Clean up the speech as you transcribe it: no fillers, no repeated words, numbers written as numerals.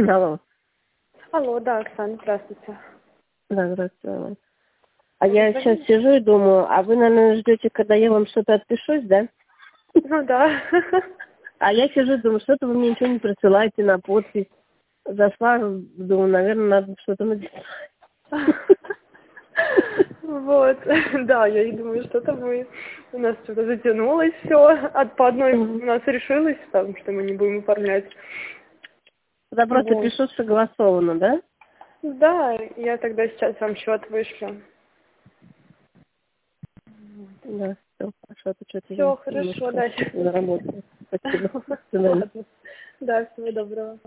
Алло. Алло, да, Оксана, здравствуйте. Да, здравствуйте. А я сейчас сижу и думаю, а вы, наверное, ждете, когда я вам что-то отпишусь, да? Ну да. А я сижу и думаю, что-то вы мне ничего не присылаете на подпись. Зашла, думаю, наверное, надо что-то написать. Вот, да, я и думаю, что-то у нас что-то затянулось все, по одной у нас решилось, потому что мы не будем оформлять. Да, просто Вот. пишу согласованно, да? Да, я тогда сейчас вам счет вышлю. Да, все, хорошо, а то что-то я Все, хорошо, немножко да. заработала. Спасибо. До свидания. Ладно. Да, всего доброго.